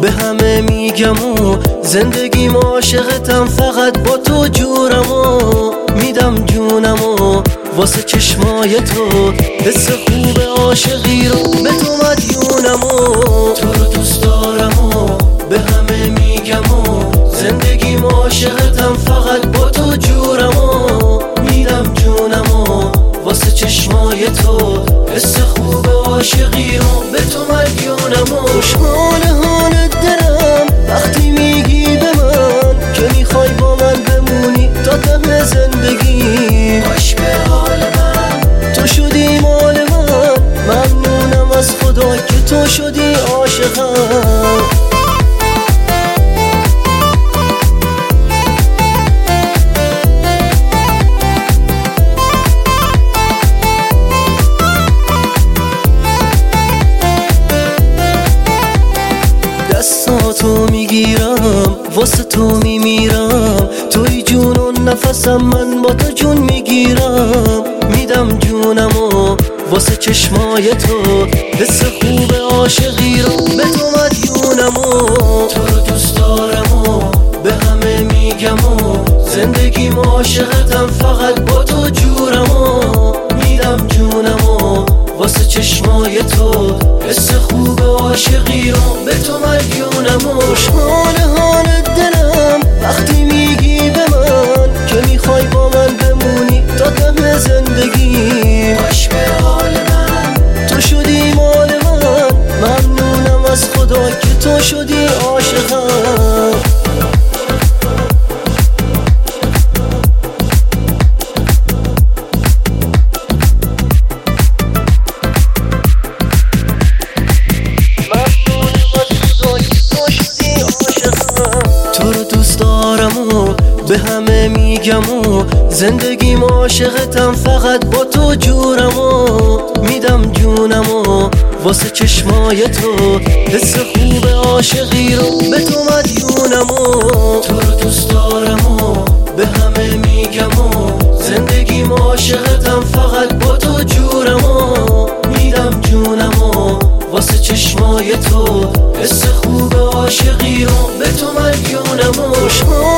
به همه میگم و زندگیم عاشقتم، فقط با تو جورم و میدم جونم و واسه چشمای تو، حس خوب عاشقی رو به تو مدیونم و تو رو دوست دارم و به همه میگم و زندگیم عاشقتم، فقط با تو جورم و میدم جونم و واسه چشمای تو، حس خوب عاشقی رو به تو مدیونم و خوشحال حال دلم وقتی میگی به من که میخوای با من بمونی تا ته زندگی. باش به حال من تو شدی مال من، ممنونم از خدا که تو شدی عاشقم. دستاتو میگیرم واسه تو میمیرم، توی جون و نفسم، من با تو جون میگیرم، میدم جونم و واسه چشمای تو، حس خوب عاشقی رو به تو مدیونم و تو رو دوست دارم و به همه میگم و زندگیم عاشقتم، فقط با تو جورم و میدم جونم و واسه چشمای تو، حس خوب عاشقی رو به تو مدیونم و خوشحال حال دلم وقتی میگی به من که میخوای با من بمونی تا ته زندگی. باش به حال من تو شدی مال من، ممنونم از خدا که تو شدی عاشقم. به همه میگم و زندگیم عاشقتم، فقط با تو جورم و میدم جونم و واسه چشمای تو، حس خوب عاشقی رو به تو مدیونم و تو رو دوست دارم و به همه میگم و زندگیم عاشقتم، فقط با تو جورم و میدم جونم و واسه چشمای تو، حس خوب عاشقی رو به تو مدیونم و